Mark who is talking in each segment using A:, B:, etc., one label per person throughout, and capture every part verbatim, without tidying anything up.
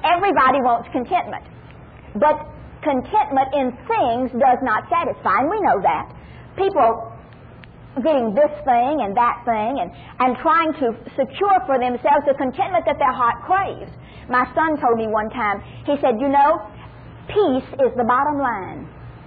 A: Everybody wants contentment. But contentment in things does not satisfy, and we know that. People getting this thing and that thing and, and trying to secure for themselves the contentment that their heart craves. My son told me one time, he said, you know, peace is the bottom line.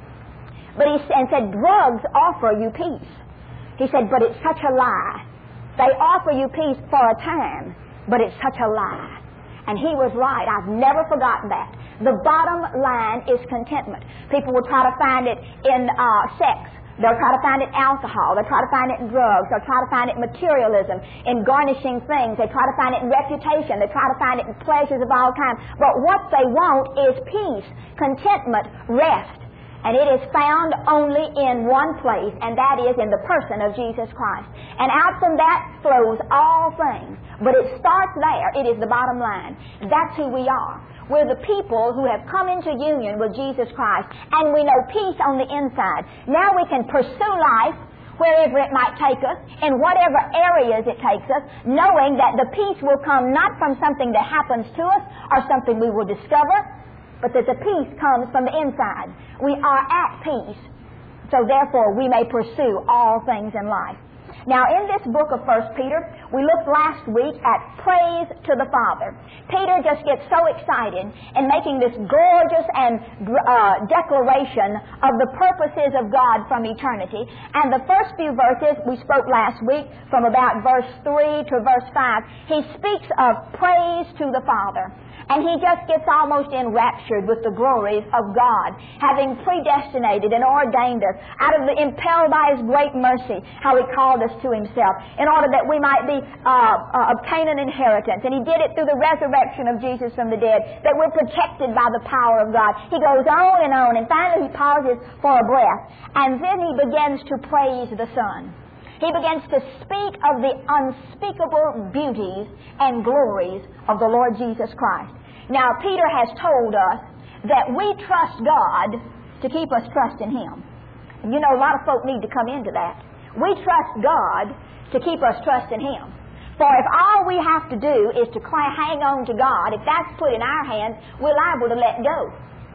A: But he and said, drugs offer you peace. He said, but it's such a lie. They offer you peace for a time, but it's such a lie. And he was right. I've never forgotten that. The bottom line is contentment. People will try to find it in uh, sex. They'll try to find it in alcohol. They'll try to find it in drugs. They'll try to find it in materialism, in garnishing things. They try to find it in reputation. They try to find it in pleasures of all kinds. But what they want is peace, contentment, rest. And it is found only in one place, and that is in the person of Jesus Christ. And out from that flows all things. But it starts there. It is the bottom line. That's who we are. We're the people who have come into union with Jesus Christ, and we know peace on the inside. Now we can pursue life wherever it might take us, in whatever areas it takes us, knowing that the peace will come not from something that happens to us or something we will discover, but that the peace comes from the inside. We are at peace, so therefore we may pursue all things in life. Now, in this book of First Peter, we looked last week at praise to the Father. Peter just gets so excited in making this gorgeous and uh, declaration of the purposes of God from eternity. And the first few verses we spoke last week, from about verse three to verse five, he speaks of praise to the Father. And he just gets almost enraptured with the glories of God, having predestinated and ordained us, out of the impelled by His great mercy, how He called us to Himself, in order that we might be uh, uh, obtain an inheritance. And He did it through the resurrection of Jesus from the dead, that we're protected by the power of God. He goes on and on, and finally He pauses for a breath, and then He begins to praise the Son. He begins to speak of the unspeakable beauties and glories of the Lord Jesus Christ. Now, Peter has told us that we trust God to keep us trusting Him. And you know, a lot of folk need to come into that. We trust God to keep us trusting Him. For if all we have to do is to hang on to God, if that's put in our hands, we're liable to let go.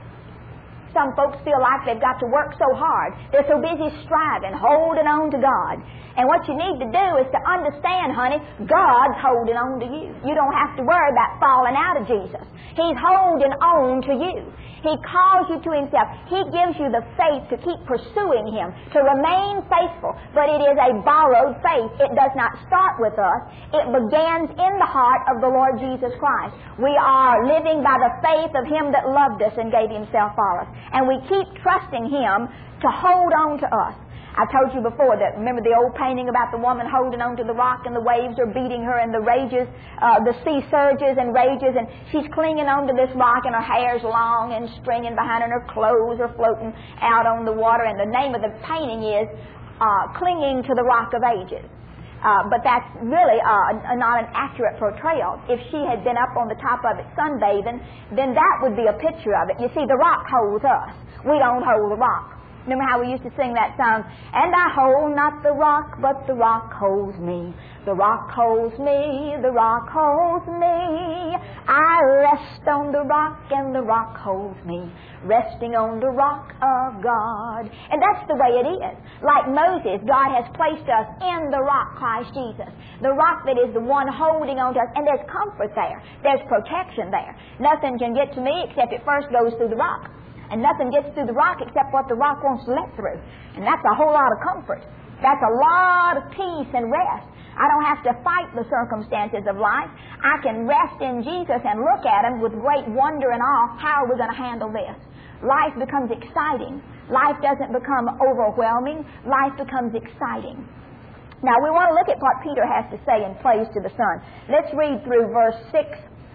A: Some folks feel like they've got to work so hard. They're so busy striving, holding on to God. And what you need to do is to understand, honey, God's holding on to you. You don't have to worry about falling out of Jesus. He's holding on to you. He calls you to Himself. He gives you the faith to keep pursuing Him, to remain faithful. But it is a borrowed faith. It does not start with us. It begins in the heart of the Lord Jesus Christ. We are living by the faith of Him that loved us and gave Himself for us. And we keep trusting Him to hold on to us. I told you before that, remember the old painting about the woman holding on to the rock and the waves are beating her and the rages, uh, the sea surges and rages, and she's clinging on to this rock and her hair's long and stringing behind her and her clothes are floating out on the water, and the name of the painting is uh, Clinging to the Rock of Ages. Uh, but that's really uh, not an accurate portrayal. If she had been up on the top of it sunbathing, then that would be a picture of it. You see, the rock holds us. We don't hold the rock. Remember how we used to sing that song, and I hold not the rock, but the rock holds me. The rock holds me, the rock holds me. I rest on the rock, and the rock holds me. Resting on the rock of God. And that's the way it is. Like Moses, God has placed us in the rock, Christ Jesus. The rock that is the one holding on to us. And there's comfort there. There's protection there. Nothing can get to me except it first goes through the rock. And nothing gets through the rock except what the rock wants to let through. And that's a whole lot of comfort. That's a lot of peace and rest. I don't have to fight the circumstances of life. I can rest in Jesus and look at Him with great wonder and awe. How are we going to handle this? Life becomes exciting. Life doesn't become overwhelming. Life becomes exciting. Now, we want to look at what Peter has to say in praise to the Son. Let's read through verse six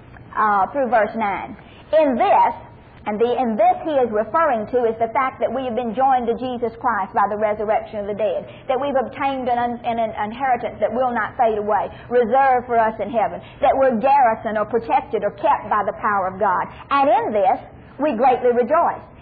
A: uh, through verse nine. In this, And the, in this he is referring to is the fact that we have been joined to Jesus Christ by the resurrection of the dead, that we've obtained an, un, an, an inheritance that will not fade away, reserved for us in heaven, that we're garrisoned or protected or kept by the power of God. And in this we greatly rejoice.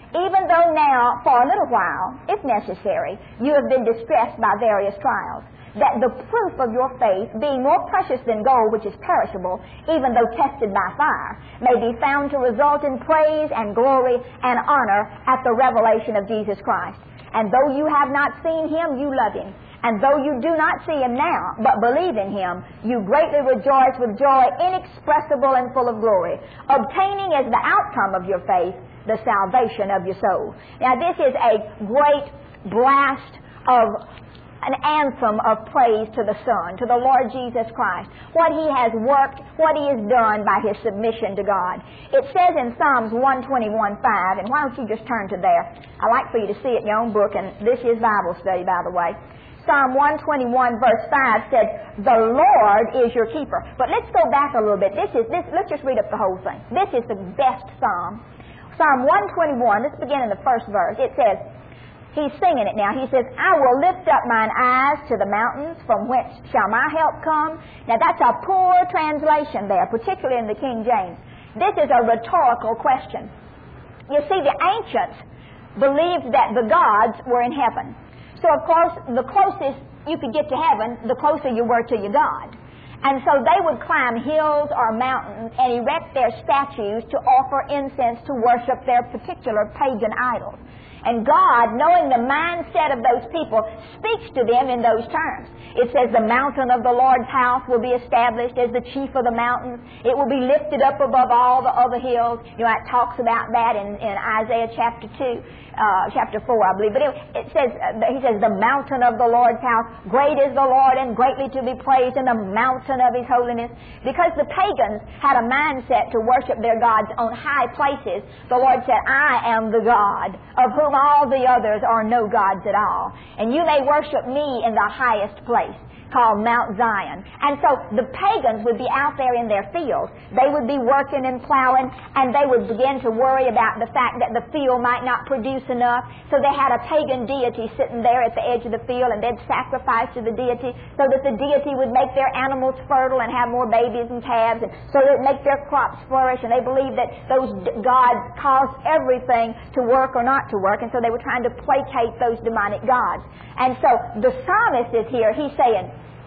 A: even though now, for a little while, if necessary, you have been distressed by various trials, that the proof of your faith, being more precious than gold which is perishable, even though tested by fire, may be found to result in praise and glory and honor at the revelation of Jesus Christ. And though you have not seen Him, you love Him. And though you do not see Him now, but believe in Him, you greatly rejoice with joy inexpressible and full of glory, obtaining as the outcome of your faith the salvation of your soul. Now this is a great blast of an anthem of praise to the Son, to the Lord Jesus Christ, what He has worked, what He has done by His submission to God. It says in Psalms one twenty-one five, and why don't you just turn to there? I'd like for you to see it in your own book, and this is Bible study, by the way. Psalm one twenty-one verse five said, "The Lord is your keeper." But let's go back a little bit. This is this. Let's just read up the whole thing. This is the best psalm. Psalm one twenty-one, let's begin in the first verse. It says, he's singing it now. He says, "I will lift up mine eyes to the mountains, from whence shall my help come?" Now that's a poor translation there, particularly in the King James. This is a rhetorical question. You see, the ancients believed that the gods were in heaven. So, of course, the closest you could get to heaven, the closer you were to your God. And so they would climb hills or mountains and erect their statues to offer incense to worship their particular pagan idols. And God, knowing the mindset of those people, speaks to them in those terms. It says the mountain of the Lord's house will be established as the chief of the mountains. It will be lifted up above all the other hills. You know, it talks about that in, in Isaiah chapter two, uh, chapter four, I believe. But it, it says, uh, he says, the mountain of the Lord's house, great is the Lord and greatly to be praised in the mountain of His holiness. Because the pagans had a mindset to worship their gods on high places, the Lord said, "I am the God of whom all the others are no gods at all. And you may worship me in the highest place, called Mount Zion." And so the pagans would be out there in their fields. They would be working and plowing, and they would begin to worry about the fact that the field might not produce enough. So they had a pagan deity sitting there at the edge of the field, and they'd sacrifice to the deity so that the deity would make their animals fertile and have more babies and calves, and so that it would make their crops flourish. And they believed that those gods caused everything to work or not to work, and so they were trying to placate those demonic gods. And so the psalmist is here. He's saying,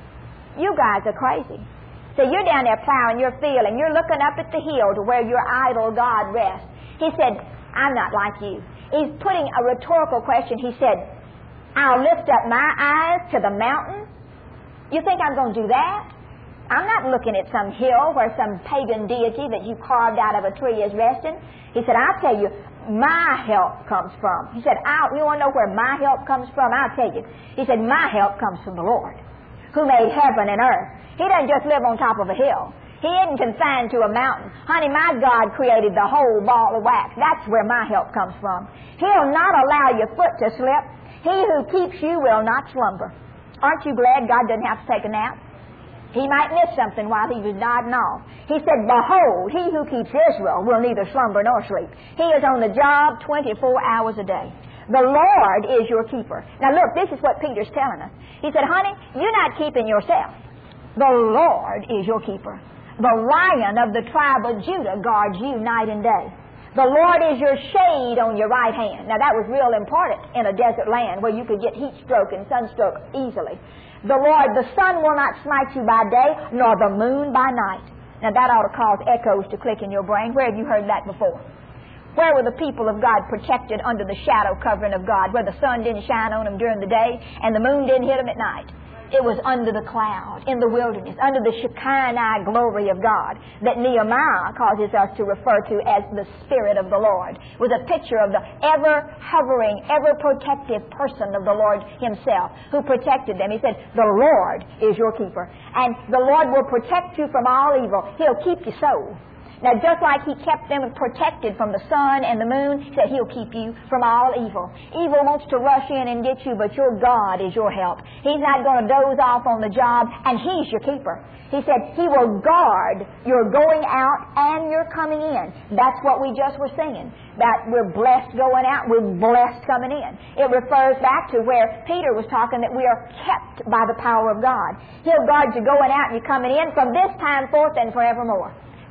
A: you guys are crazy. So you're down there plowing your field, and you're looking up at the hill to where your idol God rests. He said, I'm not like you. He's putting a rhetorical question. He said, I'll lift up my eyes to the mountains. You think I'm going to do that? I'm not looking at some hill where some pagan deity that you carved out of a tree is resting. He said, I'll tell you, my help comes from. He said, I'll, you want to know where my help comes from? I'll tell you. He said, my help comes from the Lord, who made heaven and earth. He doesn't just live on top of a hill. He isn't confined to a mountain. Honey, my God created the whole ball of wax. That's where my help comes from. He'll not allow your foot to slip. He who keeps you will not slumber. Aren't you glad God doesn't have to take a nap? He might miss something while he was nodding off. He said, behold, he who keeps Israel will neither slumber nor sleep. He is on the job twenty-four hours a day. The Lord is your keeper. Now look, this is what Peter's telling us. He said, honey, you're not keeping yourself. The Lord is your keeper. The Lion of the tribe of Judah guards you night and day. The Lord is your shade on your right hand. Now that was real important in a desert land where you could get heat stroke and sunstroke easily. The Lord, the sun will not smite you by day, nor the moon by night. Now that ought to cause echoes to click in your brain. Where have you heard that before? Where were the people of God protected under the shadow covering of God, where the sun didn't shine on them during the day and the moon didn't hit them at night? It was under the cloud, in the wilderness, under the Shekinah glory of God that Nehemiah causes us to refer to as the Spirit of the Lord. It was a picture of the ever-hovering, ever-protective person of the Lord Himself who protected them. He said, the Lord is your keeper. And the Lord will protect you from all evil. He'll keep your soul. Now, just like He kept them protected from the sun and the moon, He said He'll keep you from all evil. Evil wants to rush in and get you, but your God is your help. He's not going to doze off on the job, and He's your keeper. He said He will guard your going out and your coming in. That's what we just were singing. That we're blessed going out, we're blessed coming in. It refers back to where Peter was talking that we are kept by the power of God. He'll guard you going out and you coming in from this time forth and forevermore.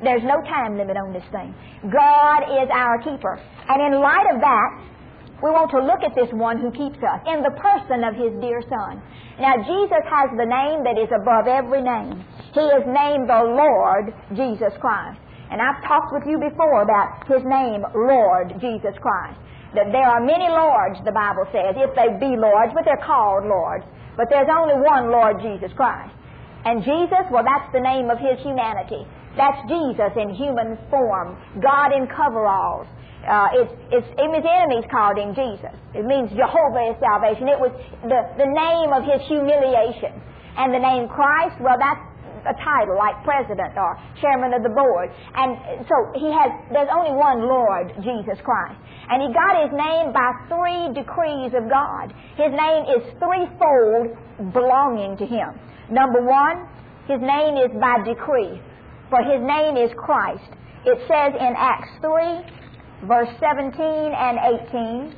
A: There's no time limit on this thing. God is our keeper. And in light of that, we want to look at this one who keeps us in the person of His dear Son. Now, Jesus has the name that is above every name. He is named the Lord Jesus Christ. And I've talked with you before about His name, Lord Jesus Christ. That there are many Lords, the Bible says, if they be Lords, but they're called Lords. But there's only one Lord Jesus Christ. And Jesus, well, that's the name of His humanity. That's Jesus in human form, God in coveralls. Uh, it's, it's, even His enemies called Him Jesus. It means Jehovah is salvation. It was the, the name of His humiliation. And the name Christ, well, that's a title like president or chairman of the board. And so He has, there's only one Lord, Jesus Christ. And He got His name by three decrees of God. His name is threefold belonging to Him. Number one, His name is by decree, for His name is Christ. It says in Acts three, verse seventeen and eighteen.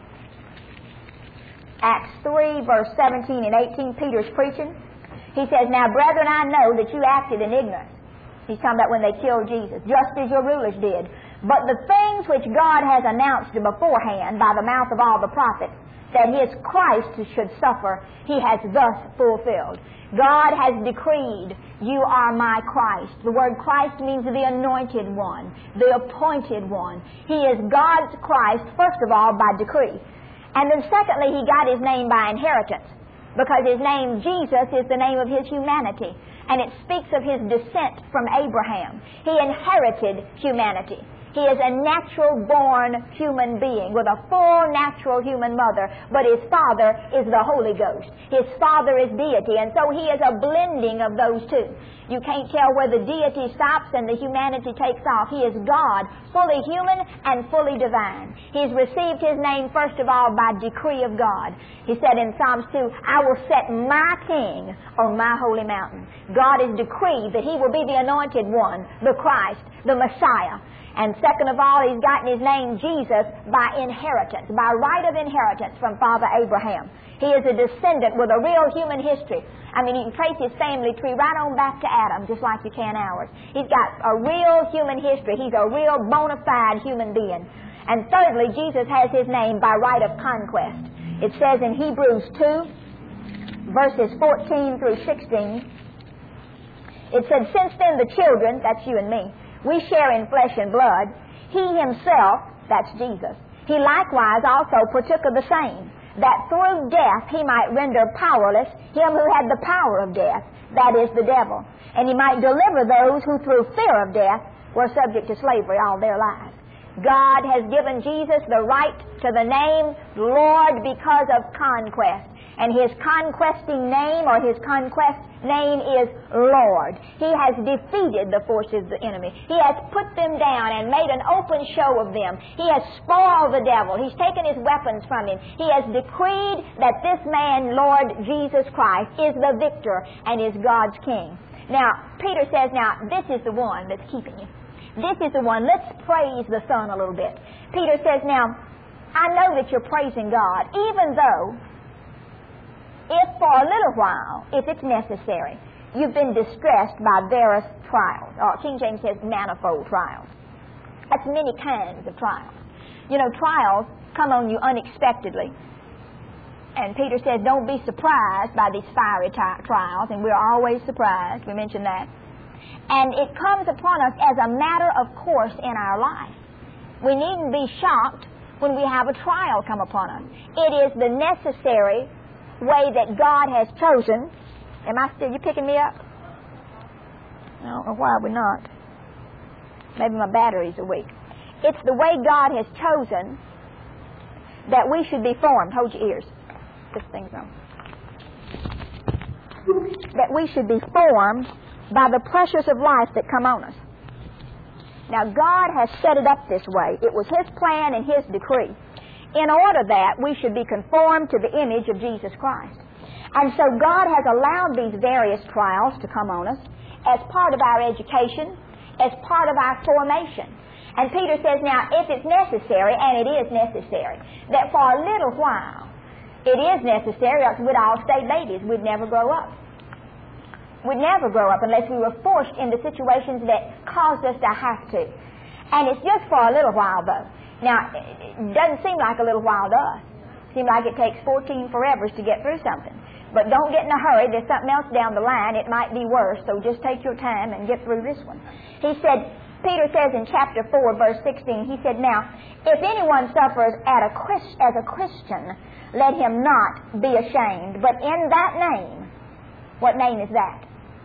A: Acts three, verse seventeen and eighteen, Peter's preaching. He says, "Now, brethren, I know that you acted in ignorance." He's talking about when they killed Jesus, just as your rulers did. "But the things which God has announced beforehand by the mouth of all the prophets, that His Christ should suffer, He has thus fulfilled." God has decreed, you are my Christ. The word Christ means the anointed one, the appointed one. He is God's Christ, first of all, by decree. And then secondly, He got His name by inheritance, because His name, Jesus, is the name of His humanity. And it speaks of His descent from Abraham. He inherited humanity. He is a natural-born human being with a full natural human mother, but His Father is the Holy Ghost. His Father is deity, and so He is a blending of those two. You can't tell where the deity stops and the humanity takes off. He is God, fully human and fully divine. He's received His name, first of all, by decree of God. He said in Psalms two, "I will set my King on my holy mountain." God has decreed that He will be the anointed one, the Christ, the Messiah. And second of all, He's gotten His name, Jesus, by inheritance, by right of inheritance from Father Abraham. He is a descendant with a real human history. I mean, you can trace his family tree right on back to Adam, just like you can ours. He's got a real human history. He's a real bona fide human being. And thirdly, Jesus has His name by right of conquest. It says in Hebrews two, verses fourteen through sixteen, it said, "Since then the children," that's you and me, "we share in flesh and blood, He Himself," that's Jesus, "He likewise also partook of the same, that through death He might render powerless him who had the power of death, that is, the devil, and He might deliver those who through fear of death were subject to slavery all their lives." God has given Jesus the right to the name Lord because of conquest. And His conquesting name, or His conquest name, is Lord. He has defeated the forces of the enemy. He has put them down and made an open show of them. He has spoiled the devil. He's taken his weapons from him. He has decreed that this man, Lord Jesus Christ, is the victor and is God's King. Now, Peter says, now, this is the one that's keeping you. This is the one. Let's praise the Son a little bit. Peter says, now, I know that you're praising God, even though if for a little while, if it's necessary, you've been distressed by various trials, or King James says manifold trials. That's many kinds of trials. You know, trials come on you unexpectedly. And Peter says, don't be surprised by these fiery t- trials, and we're always surprised. We mentioned that. And it comes upon us as a matter of course in our life. We needn't be shocked when we have a trial come upon us. It is the necessary way that God has chosen. Am I still, you picking me up? I don't know why we're not. Maybe my batteries are weak. It's the way God has chosen that we should be formed. Hold your ears. This thing's on. That we should be formed by the pressures of life that come on us. Now, God has set it up this way. It was His plan and His decree, in order that we should be conformed to the image of Jesus Christ. And so God has allowed these various trials to come on us as part of our education, as part of our formation. And Peter says, now, if it's necessary, and it is necessary, that for a little while, it is necessary, else we'd all stay babies. We'd never grow up. We'd never grow up unless we were forced into situations that caused us to have to. And it's just for a little while, though. Now, it doesn't seem like a little while to us. It seems like it takes fourteen forevers to get through something. But don't get in a hurry. There's something else down the line. It might be worse, so just take your time and get through this one. He said, Peter says in chapter four, verse sixteen, he said, now, if anyone suffers at a Christ, as a Christian, let him not be ashamed. But in that name, what name is that?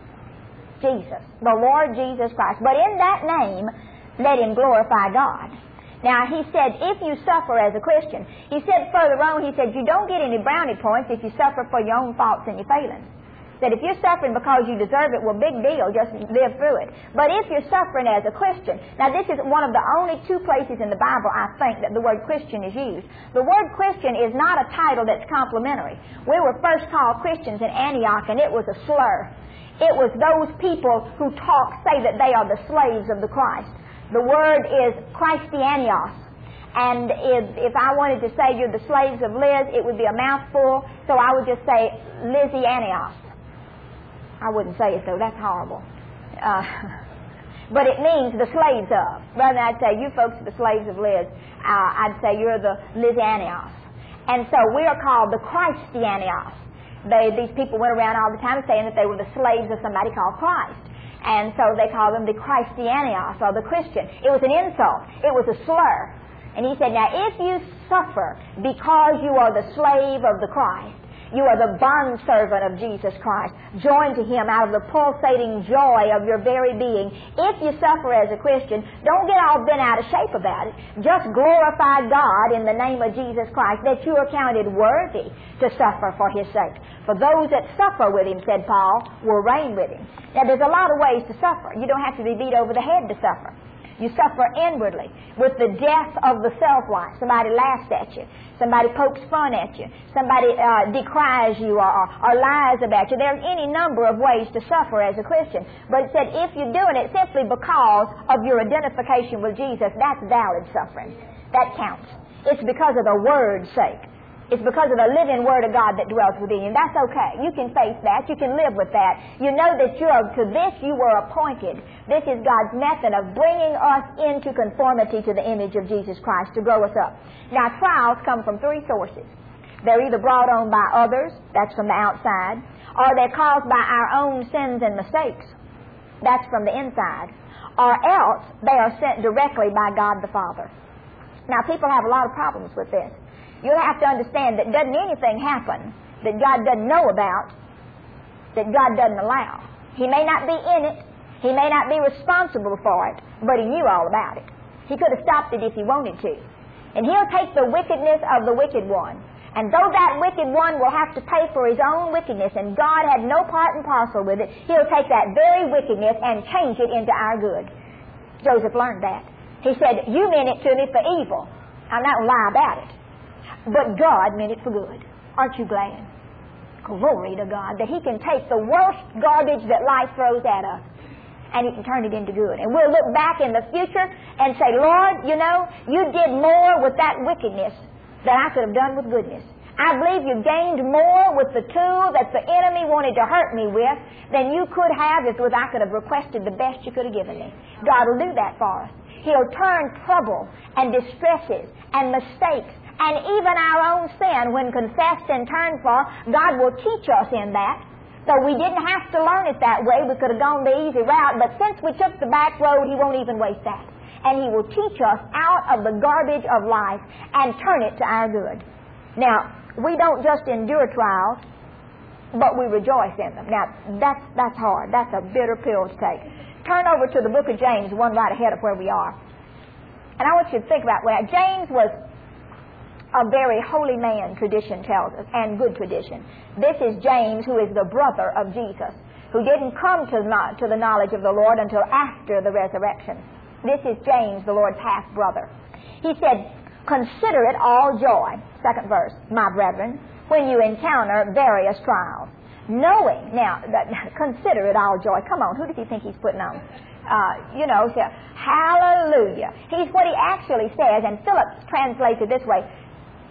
A: Jesus, the Lord Jesus Christ. But in that name, let him glorify God. Now, he said, if you suffer as a Christian, he said further on, he said, you don't get any brownie points if you suffer for your own faults and your failings. That if you're suffering because you deserve it, well, big deal, just live through it. But if you're suffering as a Christian, now this is one of the only two places in the Bible, I think, that the word Christian is used. The word Christian is not a title that's complimentary. We were first called Christians in Antioch, and it was a slur. It was those people who talk, say that they are the slaves of the Christ. The word is Christianios. And if, if I wanted to say you're the slaves of Liz, it would be a mouthful, so I would just say Lizianios. I wouldn't say it, though. That's horrible. Uh, but it means the slaves of. Rather than I'd say, you folks are the slaves of Liz, uh, I'd say you're the Lizianios. And so we are called the Christianios. They, these people went around all the time saying that they were the slaves of somebody called Christ. And so they called them the Christianios, or the Christian. It was an insult. It was a slur. And he said, now if you suffer because you are the slave of the Christ, you are the bondservant of Jesus Christ, joined to Him out of the pulsating joy of your very being. If you suffer as a Christian, don't get all bent out of shape about it. Just glorify God in the name of Jesus Christ, that you are counted worthy to suffer for His sake. For those that suffer with Him, said Paul, will reign with Him. Now, there's a lot of ways to suffer. You don't have to be beat over the head to suffer. You suffer inwardly with the death of the self-life. Somebody laughs at you. Somebody pokes fun at you. Somebody uh, decries you or, or, or lies about you. There's any number of ways to suffer as a Christian. But it said if you're doing it simply because of your identification with Jesus, that's valid suffering. That counts. It's because of the Word's sake. It's because of the living Word of God that dwells within you. That's okay. You can face that. You can live with that. You know that you're, to this you were appointed. This is God's method of bringing us into conformity to the image of Jesus Christ to grow us up. Now, trials come from three sources. They're either brought on by others, that's from the outside, or they're caused by our own sins and mistakes. That's from the inside. Or else they are sent directly by God the Father. Now, people have a lot of problems with this. You'll have to understand that doesn't anything happen that God doesn't know about, that God doesn't allow. He may not be in it, He may not be responsible for it, but He knew all about it. He could have stopped it if He wanted to. And He'll take the wickedness of the wicked one. And though that wicked one will have to pay for his own wickedness, and God had no part and parcel with it, He'll take that very wickedness and change it into our good. Joseph learned that. He said, you meant it to me for evil. I'm not going to lie about it. But God meant it for good. Aren't you glad? Glory to God that He can take the worst garbage that life throws at us and He can turn it into good. And we'll look back in the future and say, Lord, you know, you did more with that wickedness than I could have done with goodness. I believe you gained more with the tool that the enemy wanted to hurt me with than you could have if I could have requested the best you could have given me. God will do that for us. He'll turn trouble and distresses and mistakes and even our own sin, when confessed and turned for, God will teach us in that. So we didn't have to learn it that way. We could have gone the easy route, but since we took the back road, He won't even waste that. And He will teach us out of the garbage of life and turn it to our good. Now, we don't just endure trials, but we rejoice in them. Now, that's, that's hard. That's a bitter pill to take. Turn over to the book of James, one right ahead of where we are. And I want you to think about that. James was a very holy man, tradition tells us, and good tradition. This is James, who is the brother of Jesus, who didn't come to, not, to the knowledge of the Lord until after the resurrection. This is James, the Lord's half-brother. He said, consider it all joy, second verse, my brethren, when you encounter various trials. Knowing, now, that, consider it all joy. Come on, who does he think he's putting on? Uh, you know, so, hallelujah. He's what he actually says, and Philip translates it this way,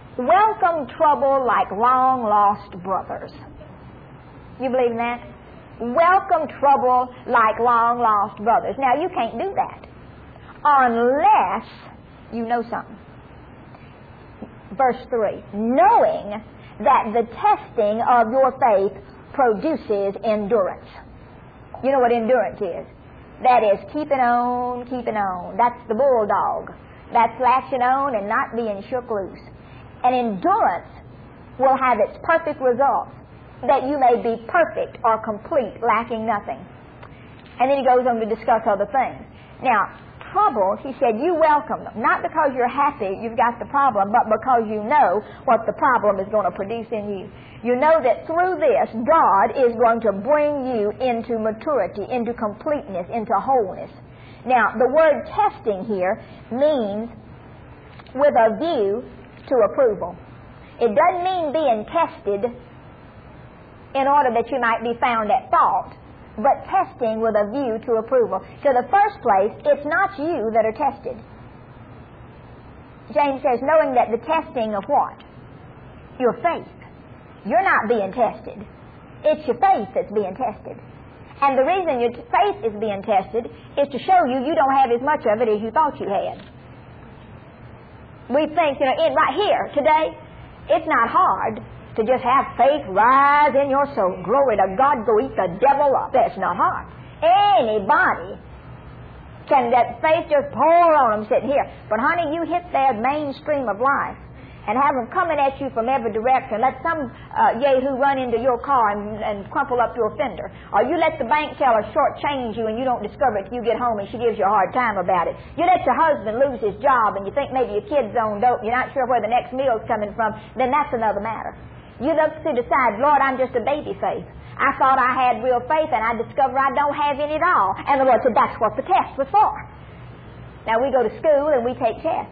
A: welcome trouble like long-lost brothers. You believe in that? welcome trouble like long-lost brothers. Now, you can't do that unless you know something. Verse three, knowing that the testing of your faith produces endurance. You know what endurance is? That is keeping on, keeping on. That's the bulldog. That's latching on and not being shook loose. And endurance will have its perfect results, that you may be perfect or complete, lacking nothing. And then he goes on to discuss other things. Now, trouble, he said, you welcome them. Not because you're happy you've got the problem, but because you know what the problem is going to produce in you. You know that through this, God is going to bring you into maturity, into completeness, into wholeness. Now, the word testing here means with a view to approval. It doesn't mean being tested in order that you might be found at fault, but testing with a view to approval. So the first place, it's not you that are tested. James says, knowing that the testing of what? Your faith. You're not being tested. It's your faith that's being tested. And the reason your faith is being tested is to show you you don't have as much of it as you thought you had. We think, you know, in, right here, today, it's not hard to just have faith rise in your soul. Glory to God, go eat the devil up. That's not hard. Anybody can, that faith just pour on them sitting here. But honey, you hit their mainstream of life and have them coming at you from every direction. Let some uh, yahoo run into your car and, and crumple up your fender. Or you let the bank teller shortchange you and you don't discover it till you get home and she gives you a hard time about it. You let your husband lose his job and you think maybe your kid's on dope, you're not sure where the next meal's coming from, then that's another matter. You look to decide, Lord, I'm just a baby faith. I thought I had real faith and I discover I don't have any at all. And the Lord said, that's what the test was for. Now we go to school and we take tests.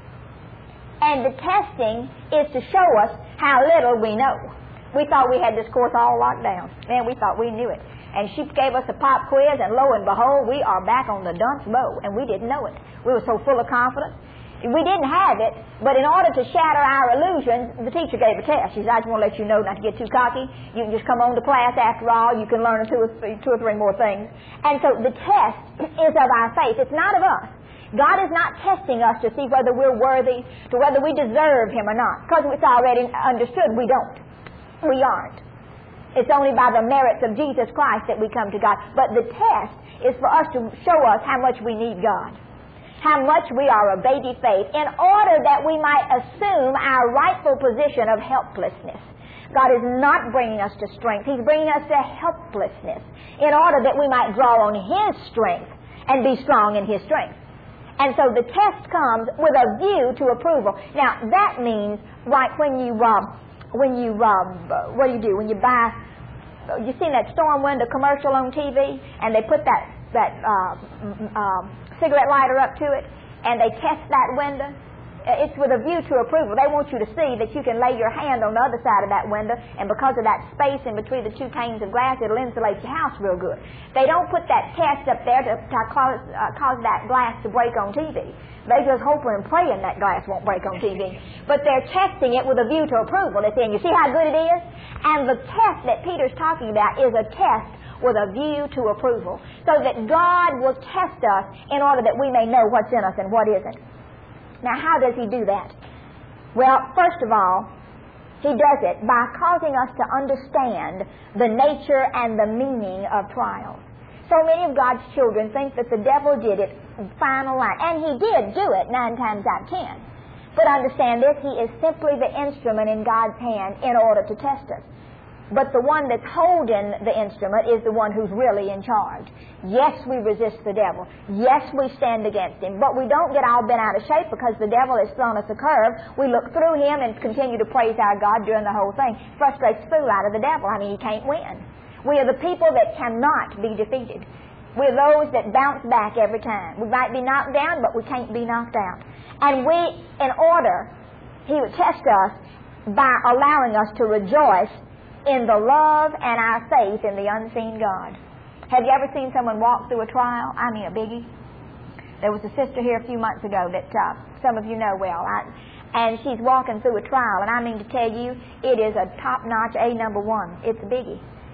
A: And the testing is to show us how little we know. We thought we had this course all locked down. Man, we thought we knew it. And she gave us a pop quiz, and lo and behold, we are back on the dunce bow, and we didn't know it. We were so full of confidence. We didn't have it, but in order to shatter our illusions, the teacher gave a test. She said, I just want to let you know not to get too cocky. You can just come on to class. After all, you can learn two or three, two or three more things. And so the test is of our faith. It's not of us. God is not testing us to see whether we're worthy, to whether we deserve Him or not, because it's already understood we don't. We aren't. It's only by the merits of Jesus Christ that we come to God. But the test is for us to show us how much we need God, how much we are a baby faith, in order that we might assume our rightful position of helplessness. God is not bringing us to strength. He's bringing us to helplessness in order that we might draw on His strength and be strong in His strength. And so the test comes with a view to approval. Now, that means, like when you, uh, when you, uh, what do you do? When you buy, you seen that storm window commercial on T V, and they put that, that uh, uh, cigarette lighter up to it, and they test that window. It's with a view to approval. They want you to see that you can lay your hand on the other side of that window, and because of that space in between the two panes of glass, it'll insulate your house real good. They don't put that test up there to, to cause, uh, cause that glass to break on T V. They just hoping and praying that glass won't break on T V. But they're testing it with a view to approval. They're saying, you see how good it is? And the test that Peter's talking about is a test with a view to approval, so that God will test us in order that we may know what's in us and what isn't. Now, how does He do that? Well, first of all, He does it by causing us to understand the nature and the meaning of trials. So many of God's children think that the devil did it final line, and he did do it nine times out of ten. But understand this, he is simply the instrument in God's hand in order to test us. But the one that's holding the instrument is the one who's really in charge. Yes, we resist the devil. Yes, we stand against him. But we don't get all bent out of shape because the devil has thrown us a curve. We look through him and continue to praise our God during the whole thing. Frustrates the fool out of the devil. I mean, he can't win. We are the people that cannot be defeated. We're those that bounce back every time. We might be knocked down, but we can't be knocked out. And we, in order, he would test us by allowing us to rejoice in the love and our faith in the unseen God. Have you ever seen someone walk through a trial? I mean, a biggie. There was a sister here a few months ago that uh, some of you know well. I, and she's walking through a trial, and I mean to tell you, it is a top-notch A number one. It's a biggie.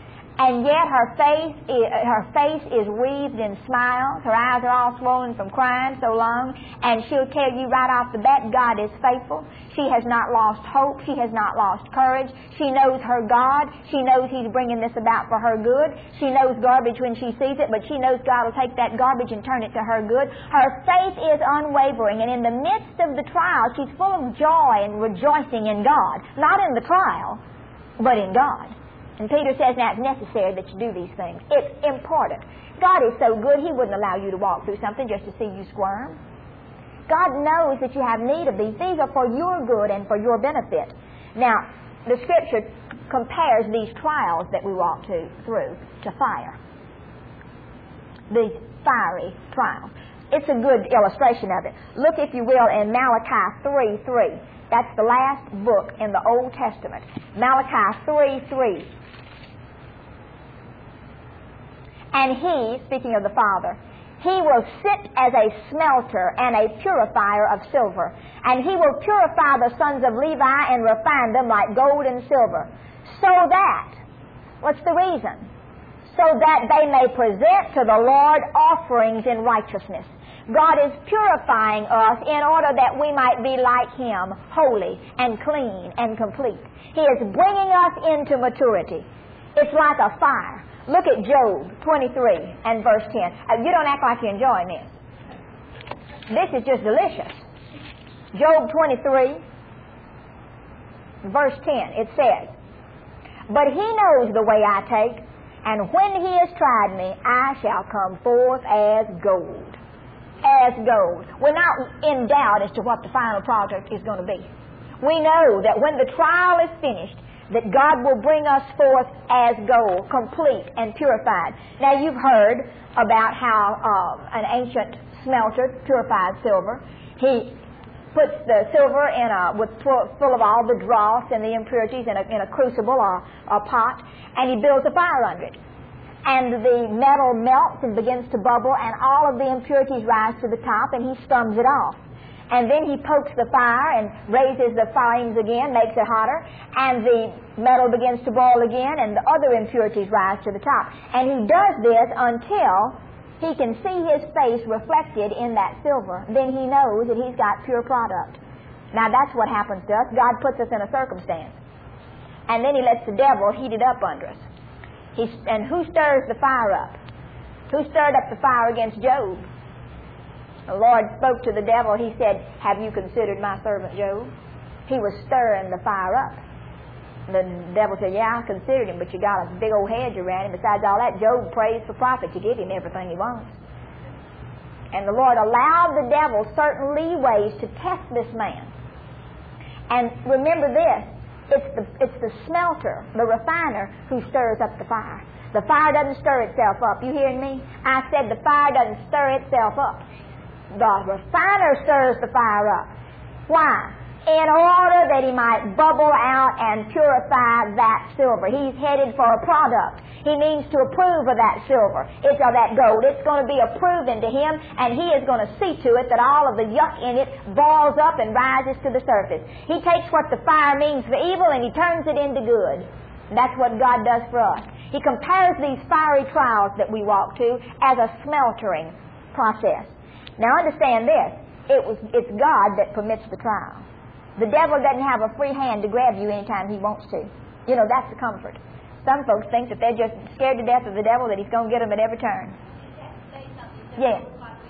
A: and yet her face is, her face is wreathed in smiles. Her eyes are all swollen from crying so long, and she'll tell you right off the bat, God is faithful. She has not lost hope. She has not lost courage. She knows her God. She knows He's bringing this about for her good. She knows garbage when she sees it, but she knows God will take that garbage and turn it to her good. Her faith is unwavering, and in the midst of the trial, she's full of joy and rejoicing in God. Not in the trial, but in God. And Peter says, now it's necessary that you do these things. It's important. God is so good, He wouldn't allow you to walk through something just to see you squirm. God knows that you have need of these. These are for your good and for your benefit. Now, the Scripture compares these trials that we walk to, through to fire. These fiery trials. It's a good illustration of it. Look, if you will, in Malachi three three. That's the last book in the Old Testament. Malachi three three. And He, speaking of the Father, He will sit as a smelter and a purifier of silver. And He will purify the sons of Levi and refine them like gold and silver. So that, what's the reason? So that they may present to the Lord offerings in righteousness. God is purifying us in order that we might be like Him, holy and clean and complete. He is bringing us into maturity. It's like a fire. Look at Job twenty-three and verse ten. You don't act like you're enjoying this. This is just delicious. Job twenty-three, verse ten, it says, "But He knows the way I take, and when He has tried me, I shall come forth as gold." As gold. We're not in doubt as to what the final product is going to be. We know that when the trial is finished, that God will bring us forth as gold, complete and purified. Now, you've heard about how uh, an ancient smelter purifies silver. He puts the silver in a with full, full of all the dross and the impurities in a, in a crucible or a pot, and he builds a fire under it. And the metal melts and begins to bubble, and all of the impurities rise to the top, and he scums it off. And then he pokes the fire and raises the flames again, makes it hotter, and the metal begins to boil again, and the other impurities rise to the top. And he does this until he can see his face reflected in that silver. Then he knows that he's got pure product. Now that's what happens to us. God puts us in a circumstance. And then He lets the devil heat it up under us. He's, and who stirs the fire up? Who stirred up the fire against Job? The Lord spoke to the devil. He said, "Have you considered my servant Job?" He was stirring the fire up. The devil said, "Yeah, I considered him, but you got a big old hedge around him. Besides all that, Job prays for profit. You give him everything he wants." And the Lord allowed the devil certain leeways to test this man. And remember this, it's the, it's the smelter, the refiner, who stirs up the fire. The fire doesn't stir itself up. You hearing me? I said the fire doesn't stir itself up. The refiner stirs the fire up. Why? In order that he might bubble out and purify that silver. He's headed for a product. He means to approve of that silver. It's of that gold. It's going to be approved unto him, and he is going to see to it that all of the yuck in it boils up and rises to the surface. He takes what the fire means for evil and he turns it into good. That's what God does for us. He compares these fiery trials that we walk to as a smeltering process. Now understand this. It was, it's God that permits the trial. The devil doesn't have a free hand to grab you anytime he wants to. You know, that's the comfort. Some folks think that they're just scared to death of the devil, that he's going to get them at every turn. Yeah.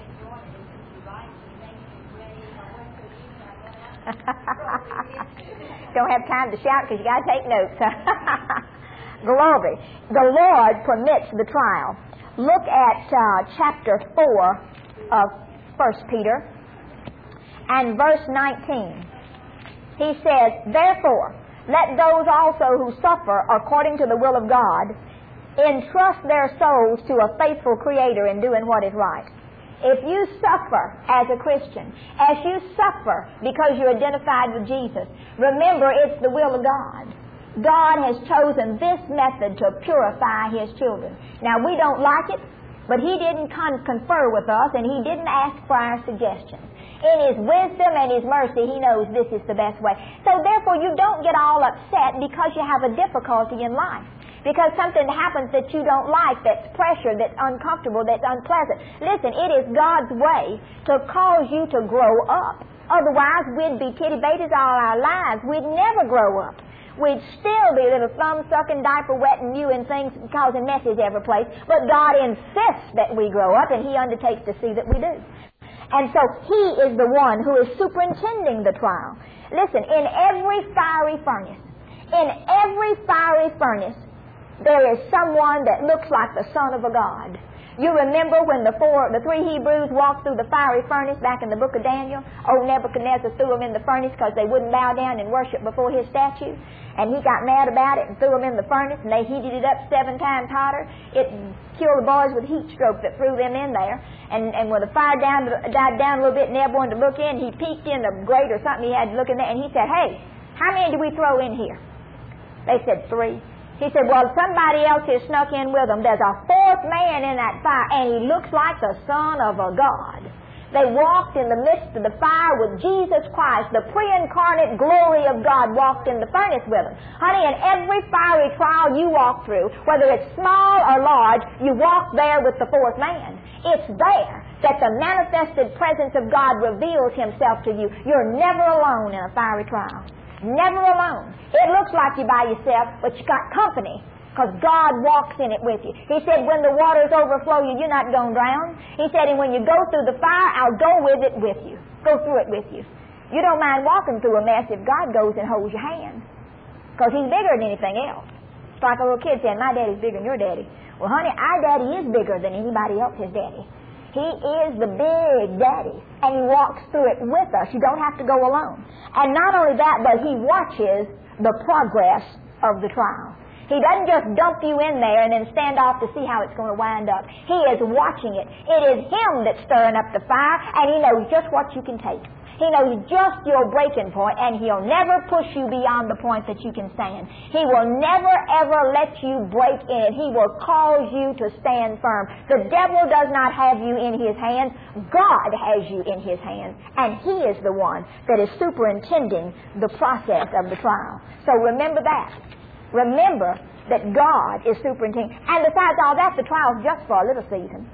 A: Don't have time to shout because you got to take notes. Glory. The Lord permits the trial. Look at uh, chapter four of First Peter and verse nineteen. He says, "Therefore, let those also who suffer according to the will of God entrust their souls to a faithful Creator in doing what is right." If you suffer as a Christian, as you suffer because you're identified with Jesus, remember it's the will of God. God has chosen this method to purify His children. Now, we don't like it, but He didn't con- confer with us, and He didn't ask for our suggestions. In His wisdom and His mercy, He knows this is the best way. So therefore, you don't get all upset because you have a difficulty in life. because something happens that you don't like, that's pressure, that's uncomfortable, that's unpleasant. Listen, it is God's way to cause you to grow up. Otherwise, we'd be titty babies all our lives. We'd never grow up. We'd still be little thumb-sucking, diaper-wetting you and things causing messes every place. But God insists that we grow up, and He undertakes to see that we do. And so He is the one who is superintending the trial. Listen, in every fiery furnace, in every fiery furnace, there is someone that looks like the Son of a God. You remember when the four, the three Hebrews walked through the fiery furnace back in the book of Daniel? Old Nebuchadnezzar threw them in the furnace because they wouldn't bow down and worship before his statue. And he got mad about it and threw them in the furnace, and they heated it up seven times hotter. It killed the boys with heat stroke that threw them in there. And, and when the fire down, died down a little bit, Neb wanted to look in, he peeked in the grate or something he had to look in there, and he said, "Hey, how many did we throw in here?" They said, "Three." He said, "Well, somebody else has snuck in with them. There's a fourth man in that fire, and he looks like the Son of a God." They walked in the midst of the fire with Jesus Christ. The pre-incarnate glory of God walked in the furnace with them. Honey, in every fiery trial you walk through, whether it's small or large, you walk there with the fourth man. It's there that the manifested presence of God reveals Himself to you. You're never alone in a fiery trial. Never alone. It looks like you're by yourself, but you got company, because God walks in it with you. He said, when the waters overflow you, you're not going to drown. He said, and when you go through the fire, I'll go with it with you. Go through it with you. You don't mind walking through a mess if God goes and holds your hand, because He's bigger than anything else. It's like a little kid saying, my daddy's bigger than your daddy. Well, honey, our daddy is bigger than anybody else's daddy. He is the big daddy, and He walks through it with us. You don't have to go alone. And not only that, but He watches the progress of the trial. He doesn't just dump you in there and then stand off to see how it's going to wind up. He is watching it. It is Him that's stirring up the fire, and He knows just what you can take. He knows just your breaking point, and He'll never push you beyond the point that you can stand. He will never, ever let you break in. He will cause you to stand firm. The devil does not have you in his hands. God has you in His hands, and He is the one that is superintending the process of the trial. So remember that. Remember that God is superintending. And besides all that, the trial's just for a little season.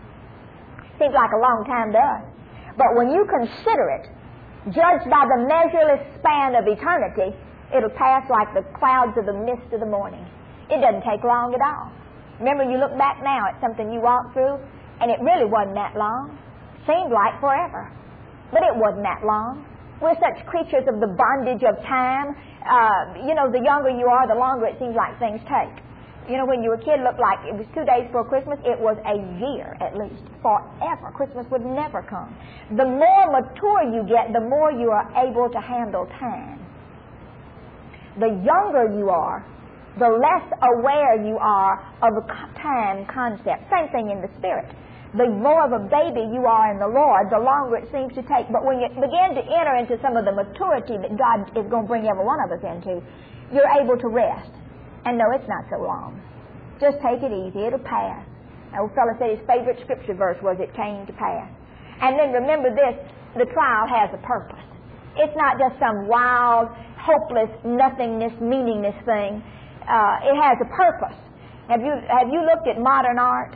A: Seems like a long time to us. But when you consider it, judged by the measureless span of eternity, it'll pass like the clouds of the mist of the morning. It doesn't take long at all. Remember, you look back now at something you walked through, and it really wasn't that long. Seemed like forever. But it wasn't that long. We're such creatures of the bondage of time. Uh, you know, the younger you are, the longer it seems like things take. You know, when you were a kid, it looked like it was two days before Christmas. It was a year, at least, forever. Christmas would never come. The more mature you get, the more you are able to handle time. The younger you are, the less aware you are of the time concept. Same thing in the spirit. The more of a baby you are in the Lord, the longer it seems to take. But when you begin to enter into some of the maturity that God is going to bring every one of us into, you're able to rest. And no, it's not so long. Just take it easy. It'll pass. An old fellow said his favorite scripture verse was, "It came to pass." And then remember this, the trial has a purpose. It's not just some wild, hopeless, nothingness, meaningless thing. Uh, it has a purpose. Have you, have you looked at modern art?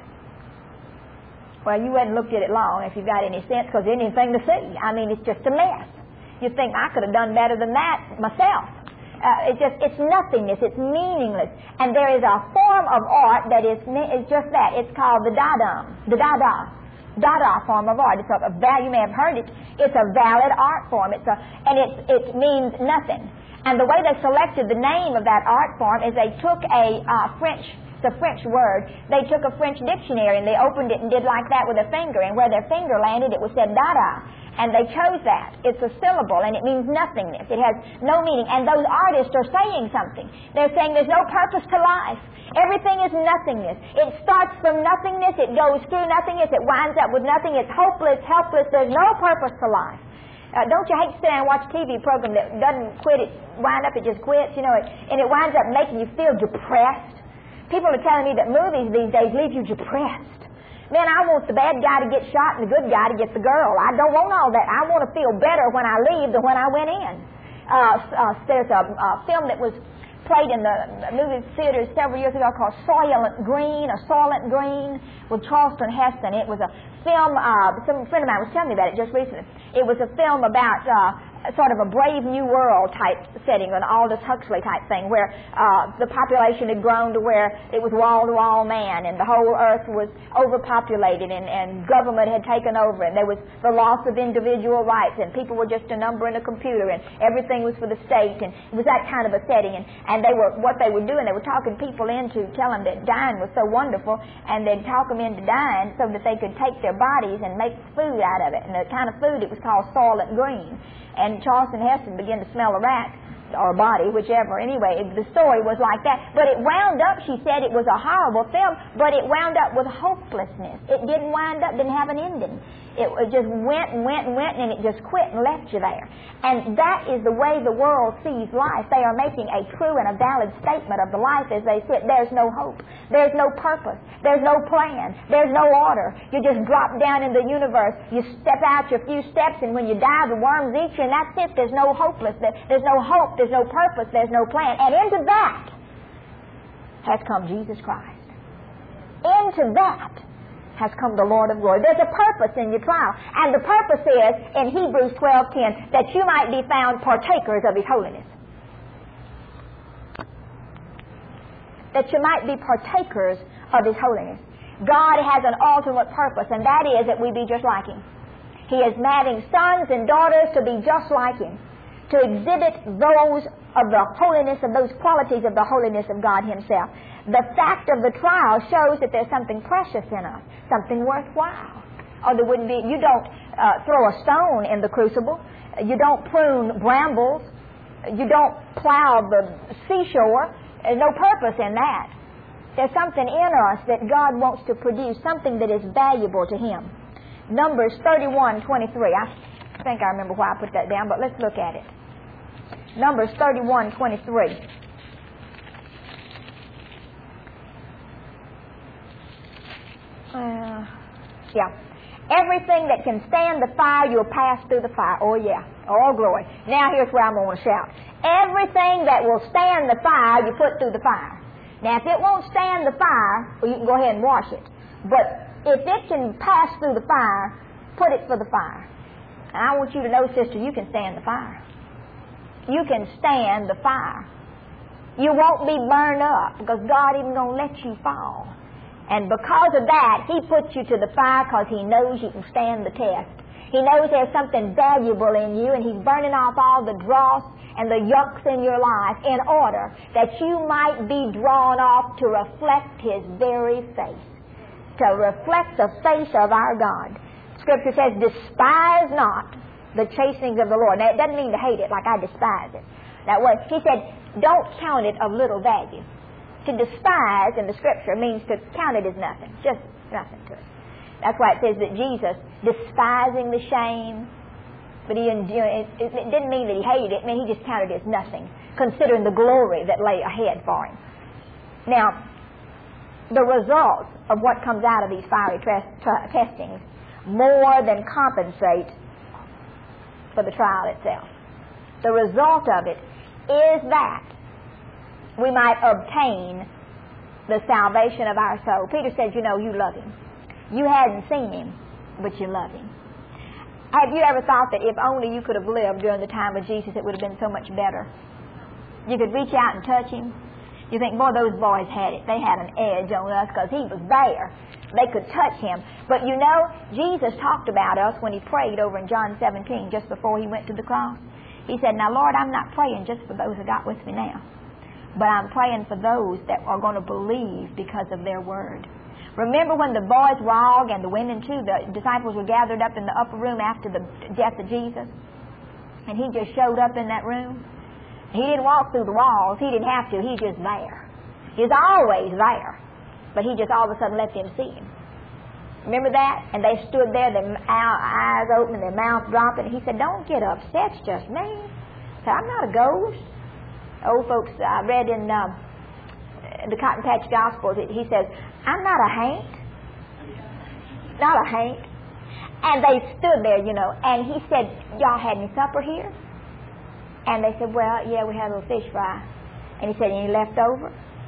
A: Well, you hadn't looked at it long, if you've got any sense, because there's anything to see. I mean, it's just a mess. You think, I could have done better than that myself. Uh, it's just, it's nothingness, it's meaningless. And there is a form of art that is, is just that. It's called the Dada, the Dada, Dada form of art. It's a, a you may have heard it. It's a valid art form. It's a, and it, it means nothing. And the way they selected the name of that art form is they took a uh, French, it's a French word, they took a French dictionary and they opened it and did like that with a finger, and where their finger landed it was said Dada. And they chose that. It's a syllable, and it means nothingness. It has no meaning. And those artists are saying something. They're saying there's no purpose to life. Everything is nothingness. It starts from nothingness. It goes through nothingness. It winds up with nothing. It's hopeless, helpless. There's no purpose to life. Uh, don't you hate to sit down and watch a T V program that doesn't quit, it wind up, it just quits, you know, it, and it winds up making you feel depressed? People are telling me that movies these days leave you depressed. Man, I want the bad guy to get shot and the good guy to get the girl. I don't want all that. I want to feel better when I leave than when I went in. Uh, uh, there's a, a film that was played in the movie theaters several years ago called Soylent Green, or Soylent Green, with Charlton Heston. It was a film, uh, some friend of mine was telling me about it just recently. It was a film about uh, sort of a Brave New World type setting, an Aldous Huxley type thing, where uh, the population had grown to where it was wall-to-wall man, and the whole earth was overpopulated, and, and government had taken over, and there was the loss of individual rights, and people were just a number in a computer, and everything was for the state, and it was that kind of a setting. And, and they were, what they were doing, they were talking people into telling them that dying was so wonderful, and they'd talk them into dying so that they could take their bodies and make food out of it. And the kind of food, it was called Soylent Green. And Charlton Heston began to smell a rat, or a body, whichever. Anyway, the story was like that. But it wound up, she said, it was a horrible film, but it wound up with hopelessness. It didn't wind up, didn't have an ending. It just went and went and went, and it just quit and left you there. And that is the way the world sees life. They are making a true and a valid statement of the life as they see it. There's no hope. There's no purpose. There's no plan. There's no order. You just drop down in the universe. You step out your few steps, and when you die, the worms eat you, and that's it. There's no hopelessness. There's no hope. There's no purpose. There's no plan. And into that has come Jesus Christ. Into that has come the Lord of glory. There's a purpose in your trial. And the purpose is, in Hebrews twelve ten, that you might be found partakers of His holiness. That you might be partakers of His holiness. God has an ultimate purpose, and that is that we be just like Him. He is having sons and daughters to be just like Him, to exhibit those of the holiness, of those qualities of the holiness of God Himself. The fact of the trial shows that there's something precious in us, something worthwhile. Or there wouldn't be, you don't uh, throw a stone in the crucible, you don't prune brambles, you don't plow the seashore. There's no purpose in that. There's something in us that God wants to produce, something that is valuable to Him. Numbers thirty-one twenty-three. I think I remember why I put that down, but let's look at it. Numbers thirty-one twenty-three. Uh, yeah. Everything that can stand the fire, you'll pass through the fire. Oh, yeah. Oh, glory. Now here's where I'm going to shout. Everything that will stand the fire, you put through the fire. Now, if it won't stand the fire, well, you can go ahead and wash it. But if it can pass through the fire, put it for the fire. And I want you to know, sister, you can stand the fire. You can stand the fire. You won't be burned up, because God isn't going to let you fall. And because of that, He puts you to the fire because He knows you can stand the test. He knows there's something valuable in you, and He's burning off all the dross and the yucks in your life in order that you might be drawn off to reflect His very face, to reflect the face of our God. Scripture says, despise not the chastenings of the Lord. Now, it doesn't mean to hate it like I despise it. That was, He said, don't count it of little value. To despise in the Scripture means to count it as nothing, just nothing to it. That's why it says that Jesus, despising the shame, but he, you know, it, it, it didn't mean that He hated it. It meant He just counted it as nothing, considering the glory that lay ahead for Him. Now, the results of what comes out of these fiery test, t- testings more than compensate for the trial itself. The result of it is that we might obtain the salvation of our soul. Peter said, you know, you love Him. You hadn't seen Him, but you love Him. Have you ever thought that if only you could have lived during the time of Jesus, it would have been so much better? You could reach out and touch Him. You think, boy, those boys had it. They had an edge on us because He was there. They could touch Him. But you know, Jesus talked about us when He prayed over in John seventeen, just before He went to the cross. He said, now, Lord, I'm not praying just for those who got with me now, but I'm praying for those that are going to believe because of their word. Remember when the boys were all, and the women too, the disciples were gathered up in the upper room after the death of Jesus, and He just showed up in that room? He didn't walk through the walls. He didn't have to. He's just there. He's always there, but He just all of a sudden let them see Him. Remember that? And they stood there, their eyes open, their mouth dropping. He said, don't get upset. It's just me. He said, I'm not a ghost. Old folks, I read in uh, the Cotton Patch Gospels, he says, I'm not a haint. Not a haint. And they stood there, you know, and he said, y'all had any supper here? And they said, well, yeah, we had a little fish fry. And he said, any left over?